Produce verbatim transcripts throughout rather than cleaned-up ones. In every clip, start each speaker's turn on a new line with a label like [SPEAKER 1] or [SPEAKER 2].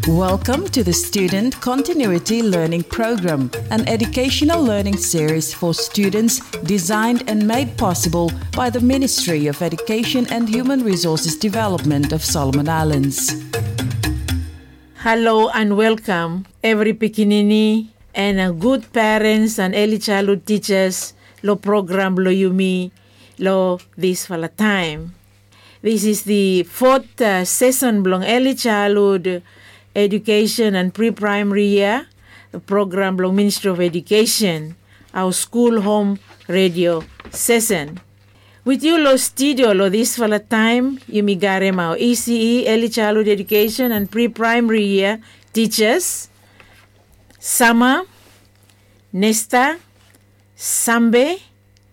[SPEAKER 1] Welcome to the Student Continuity Learning Program, an educational learning series for students designed and made possible by the Ministry of Education and Human Resources Development of Solomon Islands.
[SPEAKER 2] Hello and welcome, every Pikinini and uh, good parents and early childhood teachers lo program lo yumi lo this fala time. This is the fourth uh, session belong early childhood education and pre-primary year, the program belong Ministry of Education, our school home radio session. With you lo studio lo this fala time, yumi gare mao E C E, early childhood education and pre-primary year teachers, Sama, Nesta, Sambe,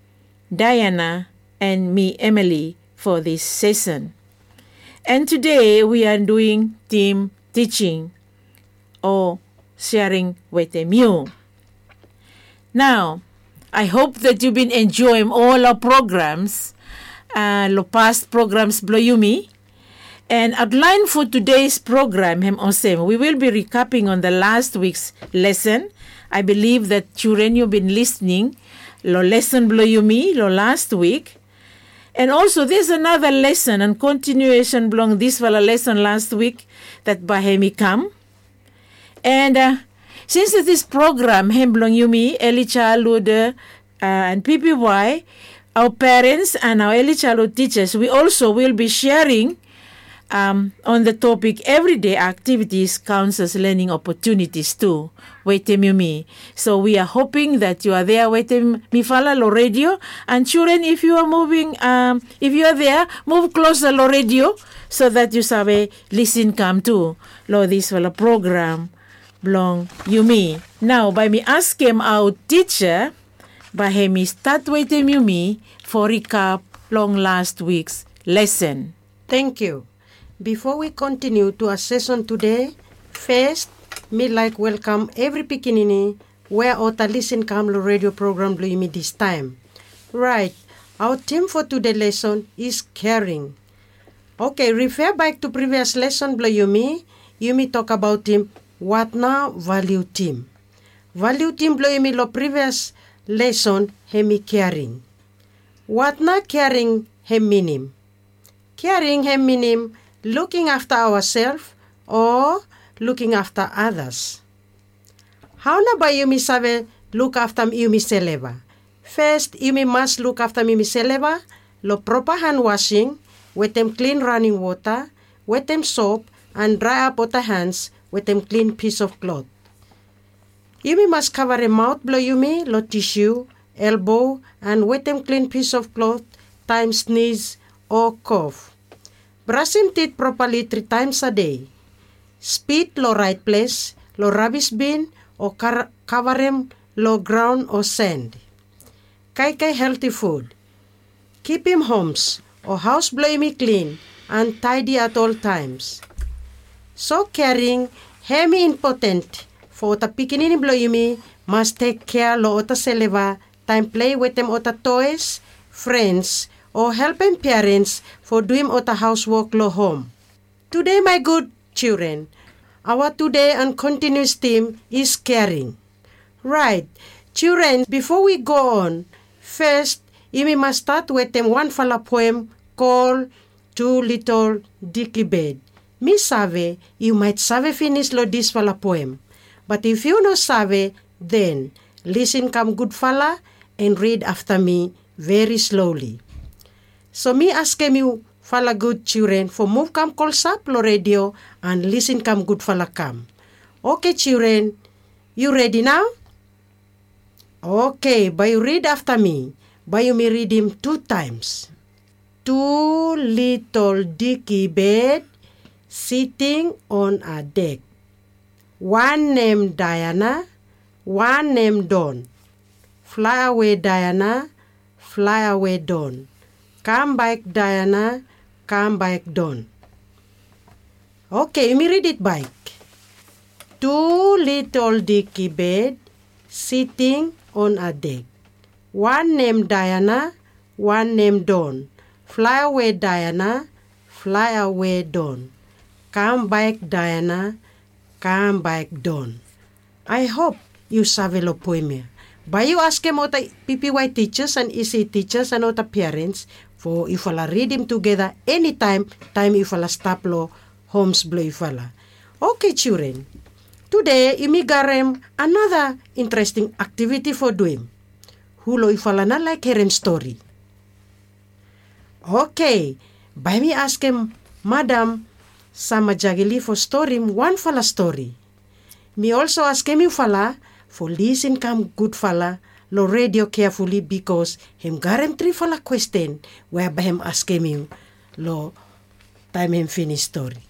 [SPEAKER 2] Diana, and me, Emily, for this session. And today we are doing team teaching or sharing with you. Now, I hope that you've been enjoying all our programs, uh, the past programs blow you me. And outline for today's program, hem osem, we will be recapping on the last week's lesson. I believe that children you've been listening, lo lesson blow you me, lo last week. And also there's another lesson and continuation belong this wala lesson last week that bahemi come. And uh, since this program, hem belong you me, early childhood uh, and P P Y, our parents and our early childhood teachers, we also will be sharing Um, on the topic everyday activities counts as learning opportunities too. Waiting me. So we are hoping that you are there waiting me fala lo radio. And children, if you are moving, um, if you are there, move closer lo radio so that you sabe listen come to lo this wala program belong you me. Now by me ask him our teacher, by him start waiting you me for recap long last week's lesson.
[SPEAKER 3] Thank you. Before we continue to our session today, first, me like welcome every Pikinini where ota listen come lo radio program lo me this time. Right, our theme for today's lesson is caring. Okay, refer back to previous lesson lo me, you me talk about him what now value team. Value team lo me lo previous lesson hemi caring. What na caring hem minim. Caring hem minim looking after ourselves or looking after others. How na ba yumi sabe look after yumi seleba? First, yumi must look after yumi seleba, lo proper hand washing, with them clean running water, with them soap, and dry up water hands with them clean piece of cloth. Yumi must cover a mouth blow yumi, lo tissue, elbow, and with them clean piece of cloth, time sneeze or cough. Brush him teeth properly three times a day. Spit lo right place, lo rubbish bin, or car- cover him lo ground or sand. Kai kai healthy food. Keep him homes or house blow me clean and tidy at all times. So caring, hemi important for ota pikinini blow me must take care lo ota seleva, time play with them ota toys, friends, or helping parents for doing ota housework lo home. Today, my good children, our today and continuous theme is caring. Right, children, before we go on, first, we must start with them one fala poem called Two Little Dicky Bird. Me save, you might save finish lo this fala poem. But if you no save, then listen come good fala and read after me very slowly. So me ask you, fala good children, for move come call sap lo radio and listen come good fala come. Okay children, you ready now? Okay, but you read after me. But you may read him two times. Two little dicky bird sitting on a deck. One named Diana, one named Dawn. Fly away Diana, fly away Dawn. Come back, Diana. Come back, Dawn. Okay, let me read it back. Two little dicky bird sitting on a deck. One named Diana, one named Dawn. Fly away, Diana. Fly away, Dawn. Come back, Diana. come back down. I hope you sabe lo poemia. By you ask him ota P P Y teachers and E C teachers and ota parents for if ala read him together anytime time if ala stop lo homes blow if ala. Okay children, today imi garem another interesting activity for doing. Hulo if ala na like hearing story. Okay, by me ask him Madam sama jagili for story one fala story. Me also ask him you fala for listen come good fala lo radio carefully because him garem three fala question whereby him ask him you lo time him finish story.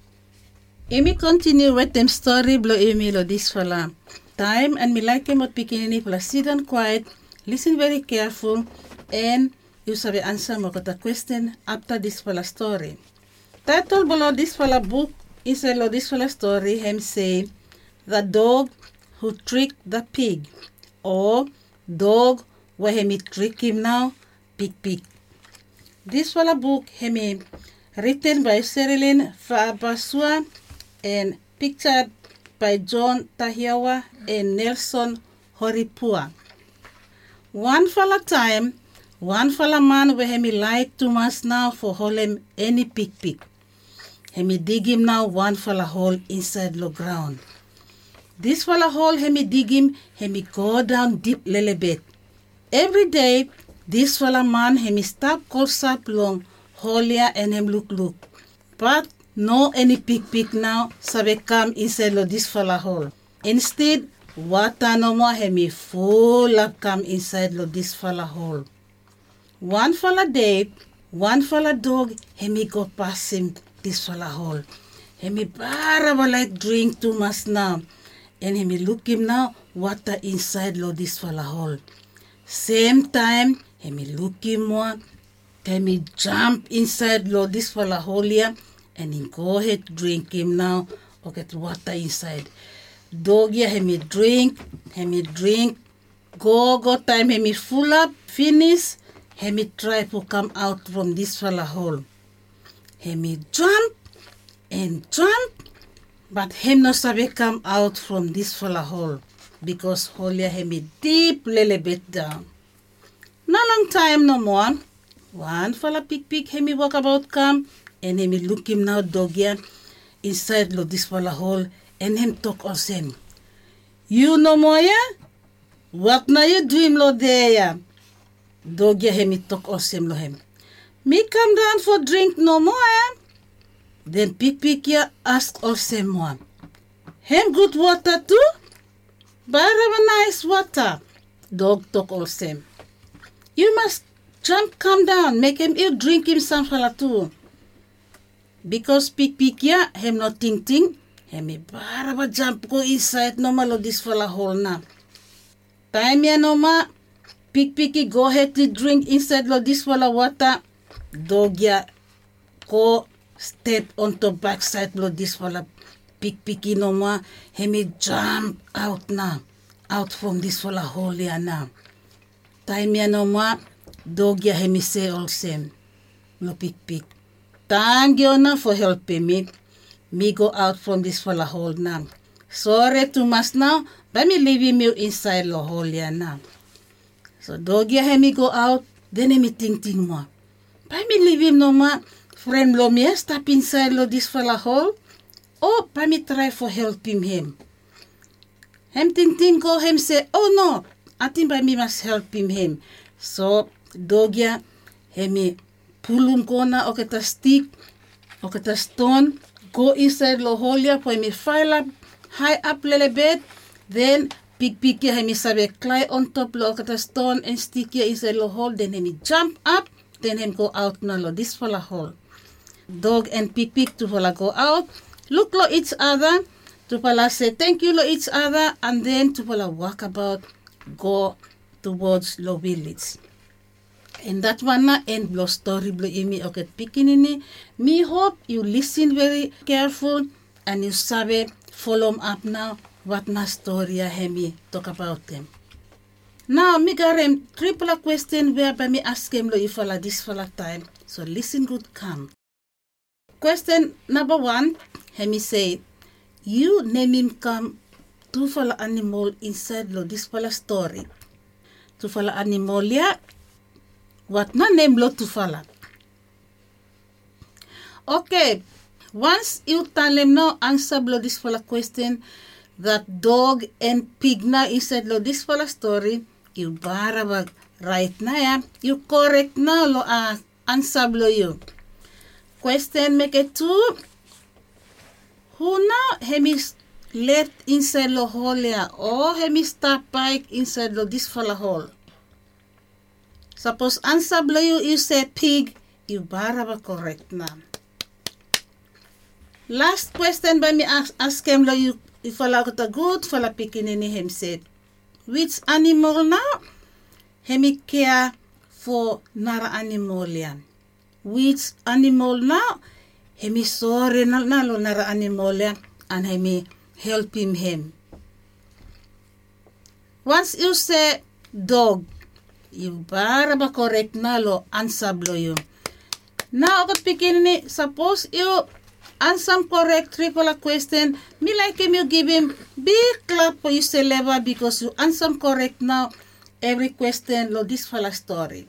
[SPEAKER 4] Emi continue with them story blow emi lo this fala time and me like him at beginning fala sit down quiet, listen very careful and you sabi answer mo kata question after this fala story. Title below this fala book is a lo this fala story him say the dog who tricked the pig or dog where him trick him now pig pig. This fala book him written by Sherilyn Fabasua and pictured by John Tahiawa and Nelson Horipua. One fala time, one fala man where him like too much now for hole him any pig pig. Him dig him now one fala hole inside the ground. This fala hole him dig him, him go down deep little bit. Every day, this fala man him stop close up long hole and him look look. But no any pig pig now sabe come inside of this fala hole. Instead, water no more him full up come inside of this fala hole. One fala day, one fala dog him go pass him this fala hole. Him baraba like drink too much now. And him look him now water inside lo this fala hole. Same time him look him more, him jump inside lo this fala hole here and him go ahead drink him now or get water inside. Dog here him drink, him drink, go go time him full up, finish, him try to come out from this fala hole. Him jump and jump. But him no sabe come out from this fala hole because hole him deep little bit down. No long time no more. One fala pig pig him walk about come and him look him now dog here inside lo this fala hole and him talk on him. You no more ya? What na you do him lo there ya? Dog here him talk on him lo him. Me come down for drink no more ya? Then pig pig ya ask also one. Him good water too? Very nice water. Dog talk also. You must jump come down, make him you drink him some fala too. Because pig pig ya him not ting ting, him baraba jump go inside normal of this fala hole now. Time ya no ma pig pig go ahead to drink inside of this fala water. Dog ya go step on the backside of this fala pig piggy no more. Him jump out now, out from this fala hole here now. Time ya no more, dog ya him say all same. No pig pig. Thank you now for helping me. Me go out from this fala hole now. Sorry too much now, but me leaving you inside the hole here now. So dog ya him go out, then him think think more. But me leave him no more. Friend lo me step inside lo this fala hole. Oh, pa me try for helping him. Him think think go him say, oh no, I think by me must help him him. So dog ya, him pull him go na okay ta stick, okay ta stone, go inside lo hole ya for me file up high up little bit. Then pig pig ya him sabe climb on top lo okay ta stone and stick ya inside lo hole. Then him jump up. Then him go out na lo this fala hole. Dog and pig pig to fala go out, look lo each other, to fala say thank you lo each other, and then to fala walk about, go towards lo village. And that one na end lo story blo imi oket pikinini. Me hope you listen very careful and you sabe follow up now what na story ya hemi talk about them. Now me garem triple question whereby me ask him lo ifala this fala time. So listen good come. Question number one, hemi say, you name him come tu fala animal inside lo this fala story. Tu fala animal ya, what na name lo tu fala. Okay, once you tell them now answer lo this fala question, that dog and pig na inside lo this fala story, you bara bag right na ya, you correct na lo uh, answer lo you. Question make it two, who now hemis left inside lo hole ya, or hemis star pike inside lo this fala hole. Suppose answer lo you, you say pig, you bara bag correct na. Last question by me ask, ask him lo you, if fala ko ta good, fala pikinini him said, which animal now? Hemi care for nara animal yan. Which animal now? Hemi sorry na lo nara animal yan, and hemi help him him. Once you say dog, you bara ba correct na lo answer blo you. Now ako pikinini, suppose you answer correct triple question, me like him you give him big clap for you say level because you answer correct now every question lo this fala story.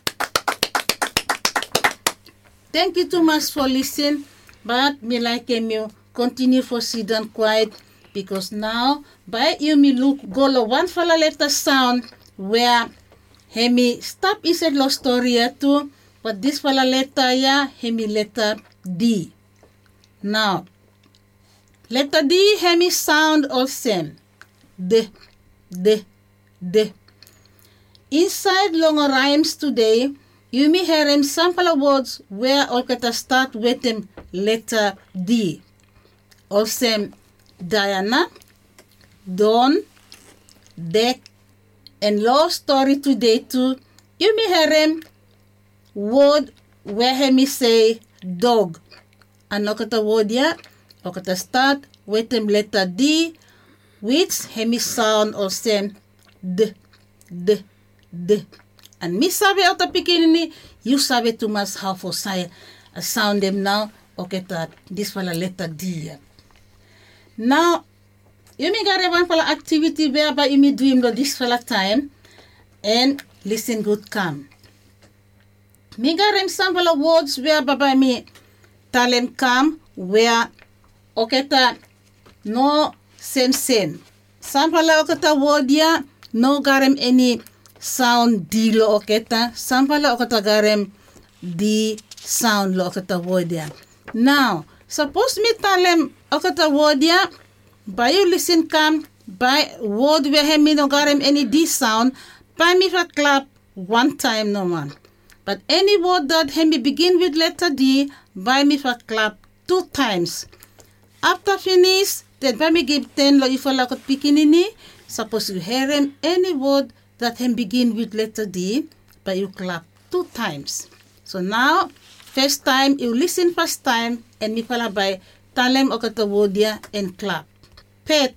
[SPEAKER 4] Thank you too much for listening, but me like him you continue for sit down quiet because now by you me look go lo one fala letter sound where hemi stop inside lo story ya too, but this fala letter ya hemi letter D. Now, letter D, hemi sound all same. D, D, D. Inside long rhymes today, you may hear him sample of words where all can start with them letter D. All same Diana, Dawn, Deck, and law story today too. You may hear him word where hemi say dog. And okata word ya, okata start with them letter D, which hemi sound or same D, D, D. And me sabi ota pikinini, you sabi too much how for say uh, sound them now, okata this fala letter D. Ya. Now, you may get one fala activity whereby you may do him this fala time and listen good come. Me get him sample of words whereby me talem come where oketa no same same. Sampala oketa word ya no garem any sound D lo oketa. Sampala oketa garem D sound lo oketa word ya. Now, suppose me talem oketa word ya, by you listen come, by word where me no garem any D sound, by me for clap one time no man. But any word that hemi begin with letter D, by me for clap two times. After finish, then by me give ten lo if I like pikinini. Suppose you hear him any word that him begin with letter D, but you clap two times. So now, first time you listen first time, and me pala by talem okata word ya and clap. Pet,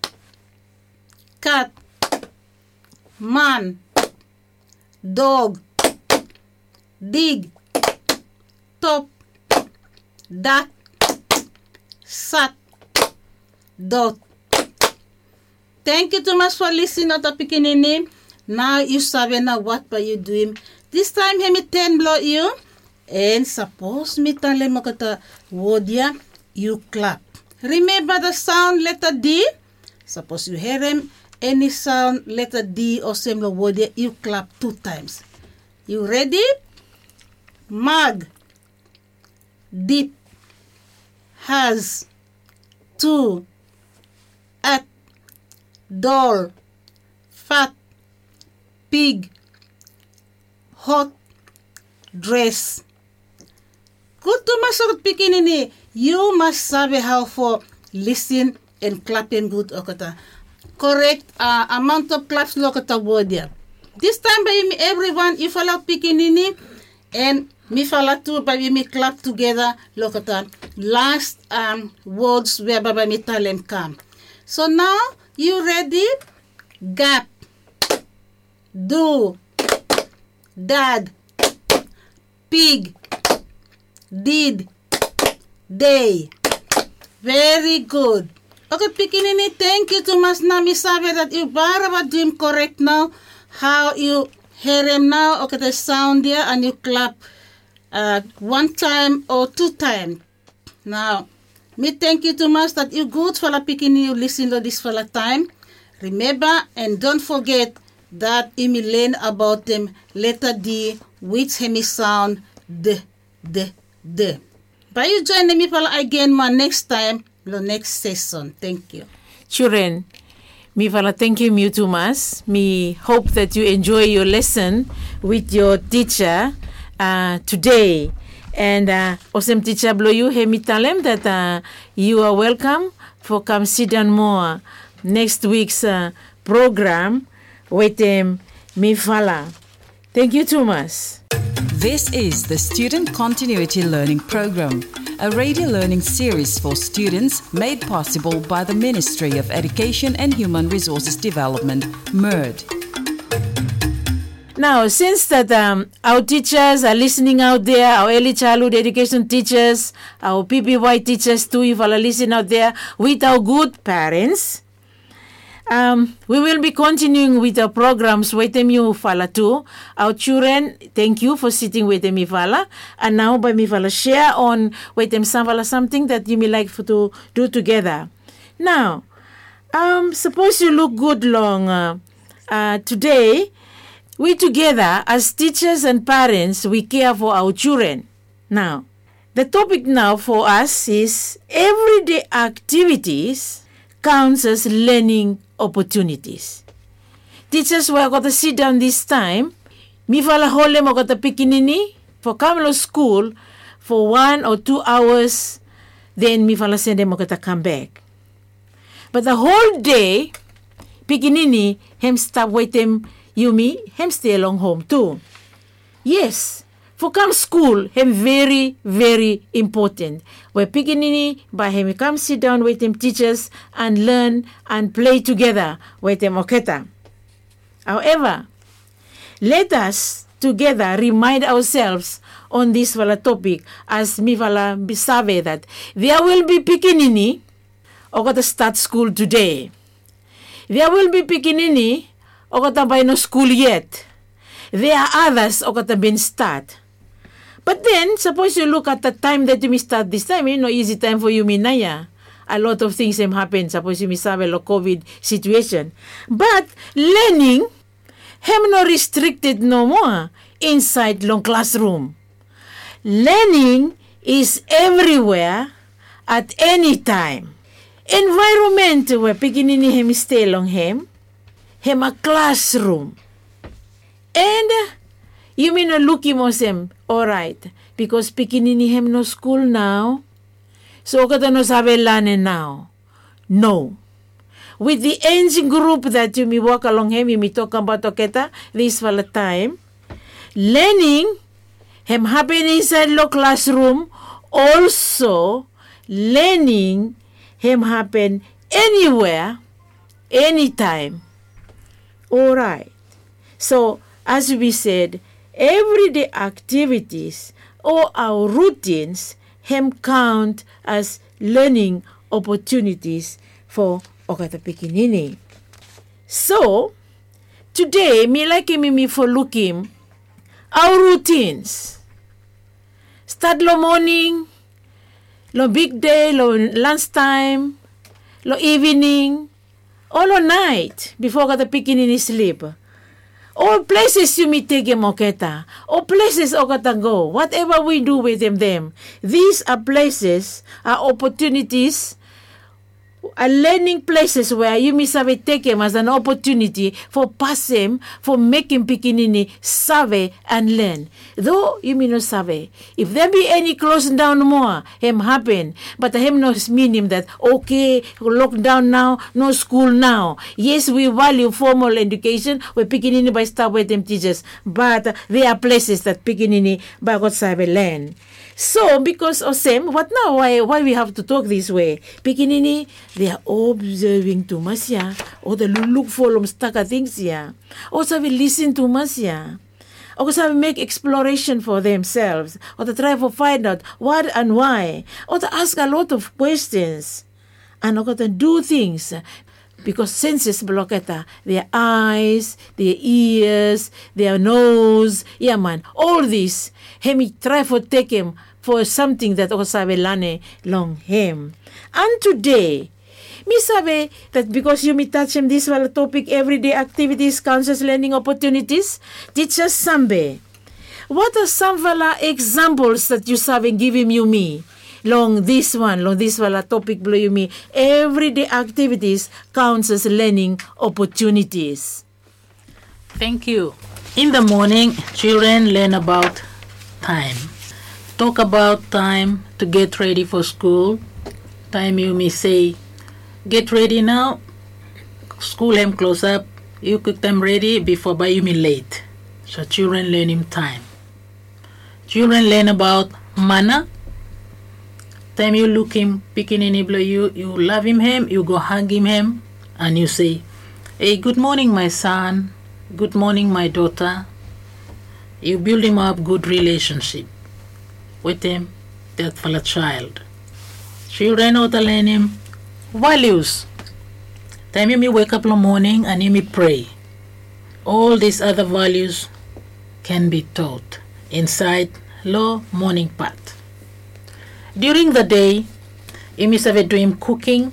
[SPEAKER 4] cat, man, dog, dig, top, duck, sat, dot. Thank you too much for listening to Pikinini. Now you sabi na what by you doing. This time he me ten blow you. And suppose me tale mo kata word ya, you clap. Remember the sound letter D? Suppose you hear him any sound letter D or similar word ya, you clap two times. You ready? Mug, dip, has, to, at, doll, fat, pig, hot, dress. Good to masok pikinini. You must sabi how for listen and clapping good okata. Correct uh, amount of claps lokata word ya. This time by me everyone if allow pikinini and me fala too by me clap together lokata last um words where baba me talem come. So now you ready? Gap, do, dad, pig, did, day. Very good. Okay, pikinini, thank you to Mas Nami sabi that you bara dream correct now. How you hear him now? Okay, the sound there and you clap uh, one time or two times. Now, me thank you to Mas that you good for the pikinini you listen to this for the time. Remember and don't forget that you may learn about them letter D which hemi sound D, D, D. But you join me for again my next time. The next session. Thank you.
[SPEAKER 2] Children, me fala thank you you too much. Me hope that you enjoy your lesson with your teacher uh, today. And uh, awesome teacher blow you, hey me tell them that uh, you are welcome for come sit down more next week's uh, program with um, me fala. Thank you too much.
[SPEAKER 1] This is the Student Continuity Learning Program, a radio learning series for students made possible by the Ministry of Education and Human Resources Development, M E R D.
[SPEAKER 2] Now, since that um, our teachers are listening out there, our early childhood education teachers, our P P Y teachers too, if all are listening out there, with our good parents, Um, we will be continuing with our programs with you Fala too. Our children, thank you for sitting with me Fala. And now by me Fala share on with them some Fala something that you may like for to do together. Now, um, suppose you look good long uh, uh, today. We together as teachers and parents, we care for our children. Now, the topic now for us is everyday activities counts as learning opportunities. Teachers were got to sit down this time. Mi fala hole mo got to pikinini for come to school for one or two hours. Then mi fala send them got to come back. But the whole day, pikinini him stop with him. You me him stay along home too. Yes. For come school, him very, very important. Where pikinini, by him come sit down with him teachers and learn and play together with him oketa. However, let us together remind ourselves on this vala topic as mi vala bisabe that there will be pikinini or got to start school today. There will be pikinini or got to by no school yet. There are others or got to been start. But then, suppose you look at the time that you may start this time, you know, easy time for you, minaya. A lot of things have happened. Suppose you may have a COVID situation. But learning, hem no restricted no more inside long classroom. Learning is everywhere at any time. Environment where pikinini hem stay long hem, hem a classroom. And you mean a looky mosem, all right, because pikinini hem no school now, so kata no sabe learning now. No. With the engine group that you may walk along him, you may talk about oketa, this for the time, learning hem happen inside the classroom, also learning hem happen anywhere, anytime. All right. So, as we said, everyday activities or our routines hem count as learning opportunities for okata pikinini. So, today, me like me me for looking our routines. Start lo morning, lo big day, lo lunchtime, lo evening, or lo night before okata pikinini sleep. All places you may take them oketa. All places okata go. Whatever we do with them, them. These are places, are opportunities, are learning places where you may sabe take them as an opportunity for pass them, for making pikinini sabe and learn. Though you may not sabe. If there be any closing down more, him happen. But him no mean that, okay, lockdown now, no school now. Yes, we value formal education, we pikinini by start with them teachers. But uh, there are places that pikinini by God sabe learn. So, because of same, what now? Why why we have to talk this way? Pikinini, they are observing too much, yeah. Or they look for them stuck at things, yeah. Or so we listen too much, yeah. Or so we make exploration for themselves. Or to try to find out what and why. Or to ask a lot of questions. and okata do things. Because senses bloketa, their eyes, their ears, their nose, yeah man, all this. Hemi try for take him for something that osabe lane long him. And today, me sabe that because you me touch him this well topic, everyday activities, conscious learning opportunities, teachers sambe. What are some vala examples that you sabe giving you me? Long this one, long this vala topic blow you me. Everyday activities counts as learning opportunities.
[SPEAKER 4] Thank you. In the morning, children learn about time. Talk about time to get ready for school. Time you may say, get ready now. School am close up. You cook them ready before by you me late. So children learn him time. Children learn about manner. Time you look him, picking in you, you love him, him, you go hug him, him, and you say, hey, good morning, my son. Good morning, my daughter. You build him up good relationship with him, that for a child. Children ought to learn him values. Time you may wake up in the morning and you may pray. All these other values can be taught inside low morning path. During the day, you may have do him cooking.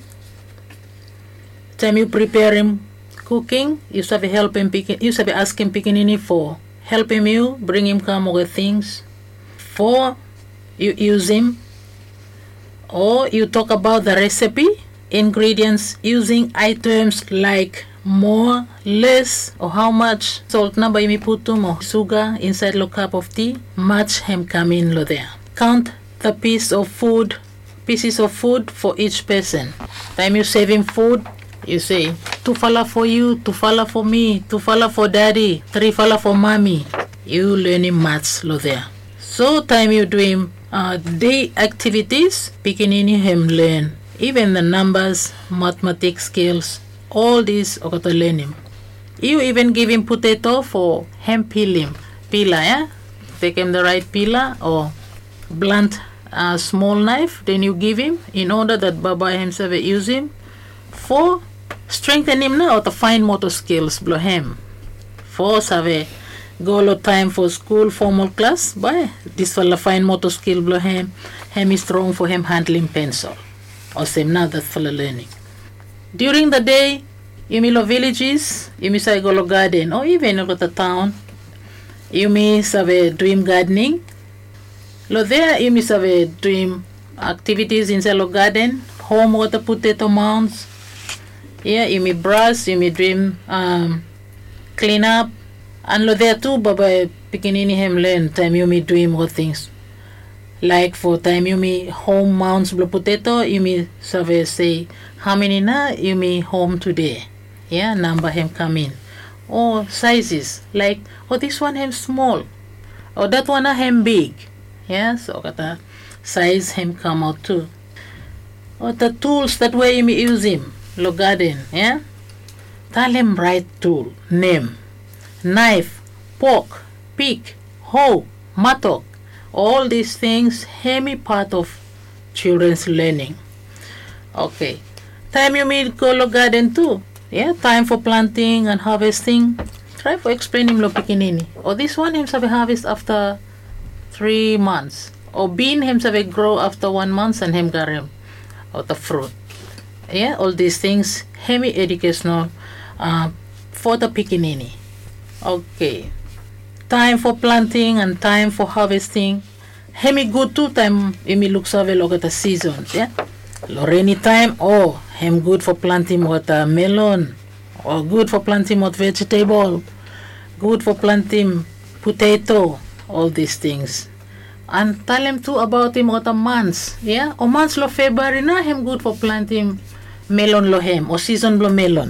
[SPEAKER 4] Time you prepare him cooking, you have help him picking, you have ask him picking for help him you, bring him come over things. For you use him, or you talk about the recipe, ingredients, using items like more, less, or how much salt number you may put them, or sugar inside a cup of tea. Much him come in lo there. Count the piece of food, pieces of food for each person. Time you saving food, you say, two fala for you, two fala for me, two fala for daddy, three fala for mommy. You learning maths lo there. So time you doing uh, day activities, picking in him learn. Even the numbers, mathematics skills, all these are to learn him. You even give him potato for him peel him. Peeler, yeah? Take him the right peeler or blunt a small knife, then you give him in order that Baba himself will use him for strengthen him now to fine motor skills blow him. For save go lo time for school formal class, by this for the fine motor skill blow him, him is strong for him handling pencil. Or same now that for the learning. During the day, you may lo villages, you may say go lo garden, or even go to town, you may save dream gardening. Lo there you must have a dream activities inside the garden, home water potato mounds. Yeah, you may brush, you may dream um clean up. And lo there too, Baba picking in him learn time you may dream what things. Like for time you may home mounds blow potato, you may survey say how many na you may home today. Yeah, number him come in. Or sizes, like oh this one him small, or that one him big. Yeah, so kata size him come out too. Or the tools that way you use him, lo garden, yeah. Tell him right tool, name, knife, fork, pick, hoe, mattock. All these things, hemi part of children's learning. Okay, time you meet go lo garden too. Yeah, time for planting and harvesting. Try for explain him lo pikinini. Or this one himself harvest after three months. Or bean himself grow after one month and him got him out the fruit. Yeah, all these things hemi educational uh, for the pikinini. Okay. Time for planting and time for harvesting. Hemi good too time hemi looks over look at the seasons, yeah. Rainy time, oh, him good for planting watermelon, or good for planting what vegetable, good for planting potato, all these things. And tell him too about him what a months, yeah. O months lo February na him good for planting melon lo him, or season blow melon.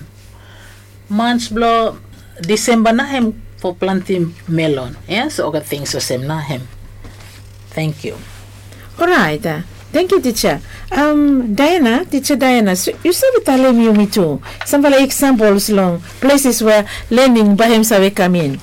[SPEAKER 4] Months blow December na him for planting melon, yeah. So okay things the same na him. Thank you.
[SPEAKER 2] All right. Uh, thank you, teacher. Um, Diana, teacher Diana, so you said telling you me too. Some of the examples long places where learning by himself come in.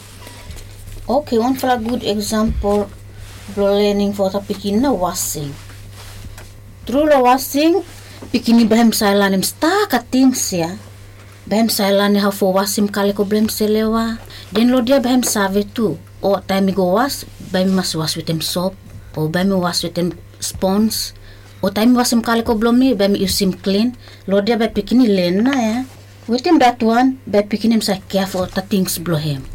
[SPEAKER 5] Okay, one for a good example for learning for the picking the washing. Through the washing, pikini bahem sailanim staka things ya. Bahem sailani how for wasim kale ko blem selewa. Then lo dia bahem save tu. Or time go wash, bahem mas wash with them soap. Or bahem wash with them sponge. Or time wasim kale ko blomi, bahem use him clean. Lo dia bahem pikini lena ya. With him that one, bahem pikini him sa careful the things blow him.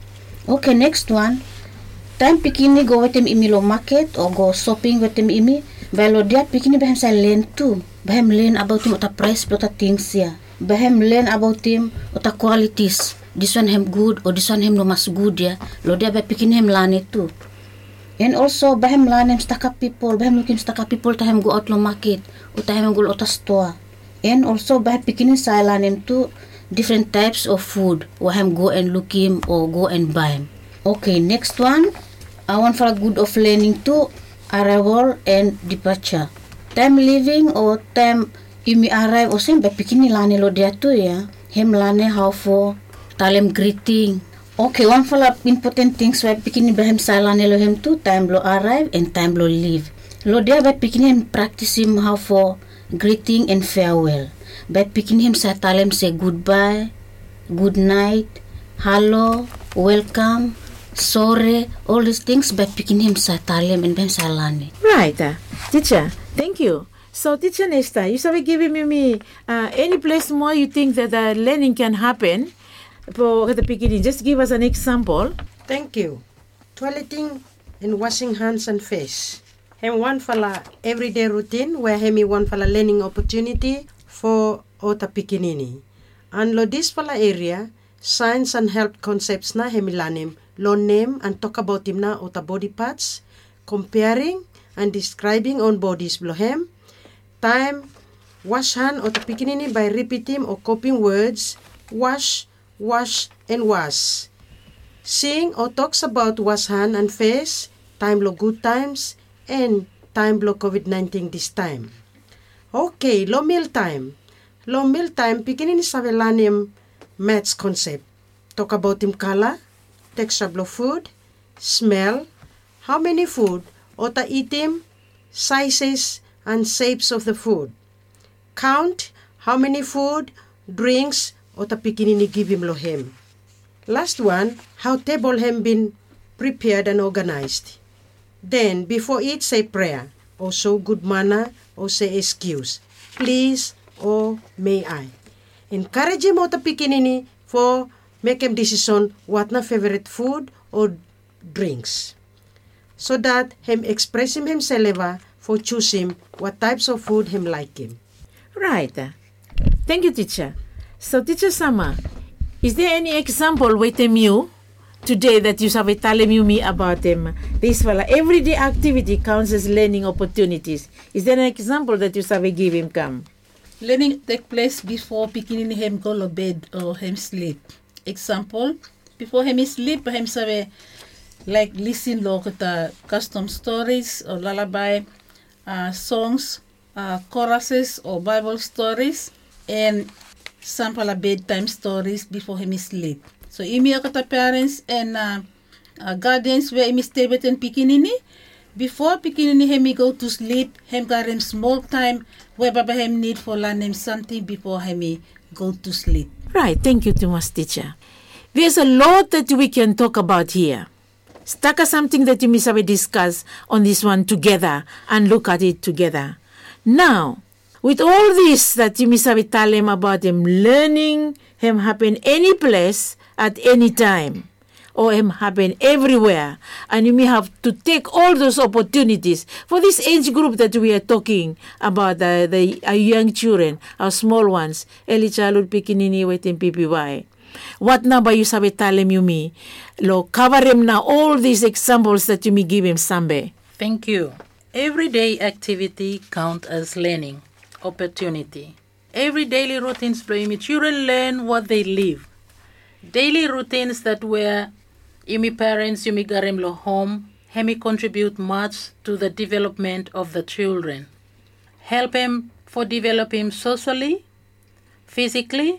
[SPEAKER 5] Okay, next one. Time pikini go with him imi lo market or go shopping with him imi. Velo dia pikini bahem sa learn too. Bahem learn about him, the price of the things ya. Bahem learn about him, the qualities. This one him good or this one him no mas good ya. Lo dia bahem pikini him learn it too. And also bahem learn him staka people. Bahem looking staka people to him go out lo market. Or to him go out the store. And also bahem pikini sa learn him too. Different types of food. Or him go and look him or go and buy him. Okay, next one. I want for a good of learning too. Arrival and departure. Time leaving or time imi arrive or same pikini lane lo dia tu ya. Hem lane how for talem greeting. Okay, one for important things why pikini bahem salane lo hem tu time lo arrive and time lo leave. Lo dia by pikini him practice him how for greeting and farewell. By pikini him sa talem say goodbye, good night, hello, welcome, sorry, all these things by picking him sa talem and ben salani.
[SPEAKER 2] Right, uh, teacher. Thank you. So, teacher Nesta, you sabi giving me uh, any place more you think that uh, learning can happen for the beginning. Just give us an example.
[SPEAKER 3] Thank you. Toileting and washing hands and face. Hem one fala everyday routine where hemi one fala learning opportunity for ota pikinini. And lo this fala area, science and health concepts na hemi lanim, lo name and talk about him na ota body parts, comparing and describing on bodies blohem. Time, wash hand ota pikinini by repeating or copying words, wash, wash, and wash. Sing or talks about wash hand and face, time lo good times, and time lo COVID nineteen this time. Okay, lo meal time. Lo meal time, pikinini savelanim maths concept. Talk about him color, texture of food, smell, how many food, ota eat him, sizes and shapes of the food. Count how many food, drinks, ota pikinini give him lo him. Last one, how table hem been prepared and organized. Then, before eat, say prayer, or show good manner, or say excuse, please, or may I. Encourage him ota pikinini for make him decision what na favorite food or drinks. So that him express him himself for choose him what types of food him like him.
[SPEAKER 2] Right. Thank you, teacher. So, teacher Sama, is there any example with him you today that you have telling you me about him? This fella, everyday activity counts as learning opportunities. Is there an example that you have give him come?
[SPEAKER 4] Learning take place before pikinini him go to bed or him sleep. Example, before him sleep, him sabe like listen lo kata custom stories or lullaby, uh, songs, uh, choruses or Bible stories, and some pala bedtime stories before him sleep. So imi kata parents and uh, uh, guardians where imi stay with and pikinini. Before pikinini him go to sleep, him got him small time where baba him need for learn him something before him go to sleep.
[SPEAKER 2] Right, thank you, Thomas teacher. There's a lot that we can talk about here. Staka something that you miss we discuss on this one together and look at it together. Now, with all this that you miss we tell him about him learning, him happen any place at any time. Or him happen everywhere, and you may have to take all those opportunities for this age group that we are talking about, uh, the our young children, our small ones, early childhood pikinini waiting P P Y. What na ba you sabi talem you me? Lo cover him na all these examples that you may give him sambe.
[SPEAKER 6] Thank you. Everyday activity count as learning opportunity. Every daily routines blow children learn what they live. Daily routines that were Imi parents, Yumi Garem lo home, hemi contribute much to the development of the children. Help him for developing socially, physically,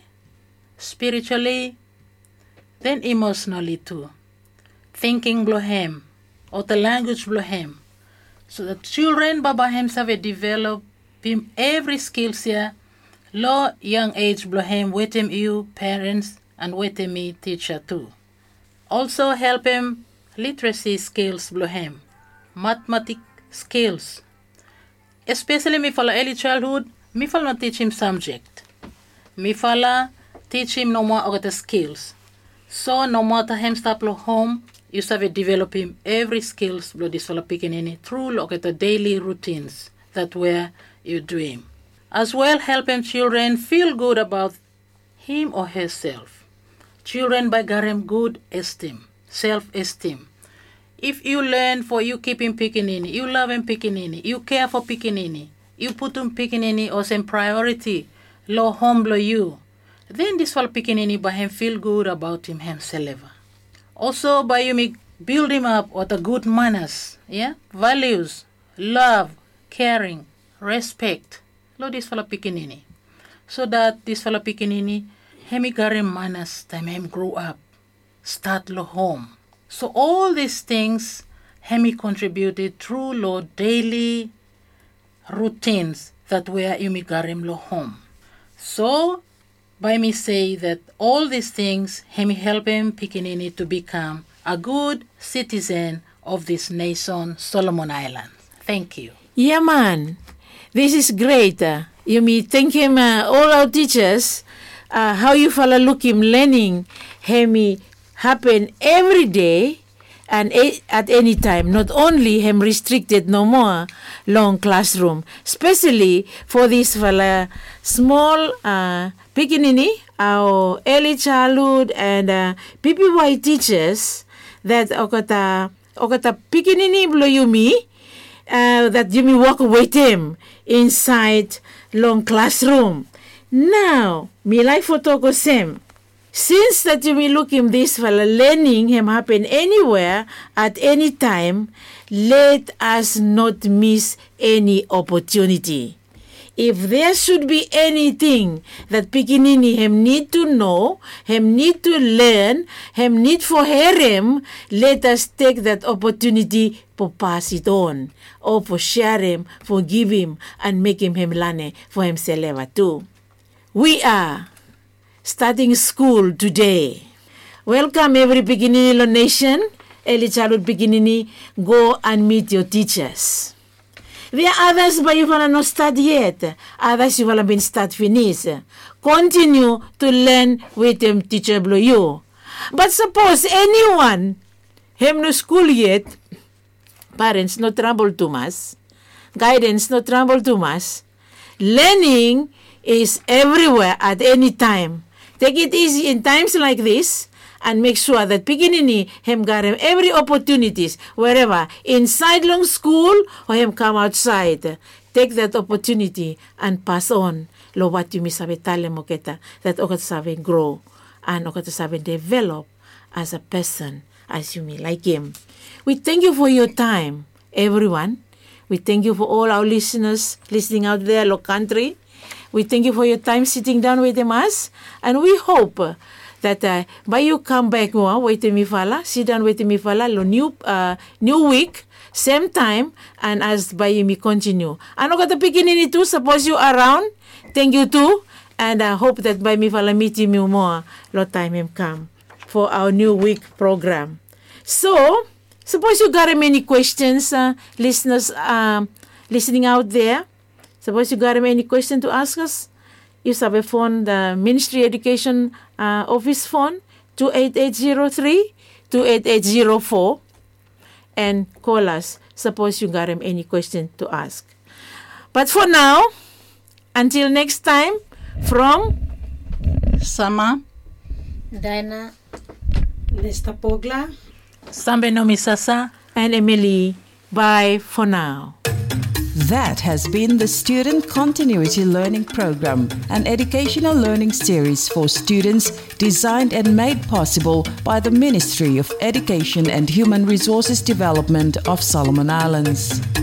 [SPEAKER 6] spiritually, then emotionally too. Thinking blo or the language blo So the children baba himself develop him every skills here, low young age blow him with him you parents and with him me teacher too. Also help him literacy skills blow him, mathematic skills. Especially me follow early childhood, me follow not teach him subject. Me follow teach him no more about the skills. So no matter him stop lo home, you have develop him every skills blow this follow picking in it through look at the daily routines that where you do him. As well help him children feel good about him or herself. Children by garem good esteem, self-esteem. If you learn for you keep him pickinini, you love him pickinini, you care for pickinini, you put him pickinini or some priority, low humble you, then this will pickinini by him feel good about him himself. Also by you make build him up with the good manners, yeah, values, love, caring, respect. Lo this fella pickinini, so that this fella pickinini hemi garem manners time him grow up, start lo home. So all these things hemi contributed through lo daily routines that were imi garem lo home. So by me say that all these things hemi help him pickinini to become a good citizen of this nation, Solomon Islands. Thank you.
[SPEAKER 2] Yeah, man. This is great. Uh, you may thank him, uh, all our teachers, uh, how you follow look him learning, hemi happen every day and a- at any time. Not only him restricted no more long classroom, especially for this fella small uh, pickinini, our early childhood and uh, P P Y teachers that okata okata pickinini blow you me. Uh, that you may walk with him inside long classroom. Now, me like for talk with him. Since that you may look him this fella learning him happen anywhere at any time, let us not miss any opportunity. If there should be anything that pickinini him need to know, him need to learn, him need for hear him, let us take that opportunity to pass it on, or for share him, for give him, and make him him learn for himself too. We are starting school today. Welcome every pickinini nation, early childhood pickinini, go and meet your teachers. There are others but you wanna not start yet. Others you wanna been start finish. Continue to learn with them teacher blow you. But suppose anyone him no school yet, parents no trouble too much, guidance no trouble too much. Learning is everywhere at any time. Take it easy in times like this. And make sure that pickinini him got him every opportunities wherever inside long school or him come outside. Take that opportunity and pass on lo what you may sabe tale moketa that okat sabe grow and okat sabe develop as a person as you may like him. We thank you for your time, everyone. We thank you for all our listeners listening out there, lo country. We thank you for your time sitting down with us, and we hope that uh, by you come back more, wait me fala, sit down with me fala, lo new uh, new week, same time, and as by you me continue. Ano ka ta pickinini too, suppose you around, thank you too, and I uh, hope that by me fala meet you more, lo time him come for our new week program. So, suppose you got many questions, uh, listeners um, listening out there, suppose you got any question to ask us, you have a phone, the Ministry Education uh, Office phone, two eight eight zero three, two eight eight zero four, and call us. Suppose you got any question to ask. But for now, until next time, from
[SPEAKER 4] Sama,
[SPEAKER 5] Dinah,
[SPEAKER 3] Nesta Pogla,
[SPEAKER 6] Sambe no Misasa,
[SPEAKER 2] and Emily, bye for now.
[SPEAKER 1] That has been the Student Continuity Learning Program, an educational learning series for students designed and made possible by the Ministry of Education and Human Resources Development of Solomon Islands.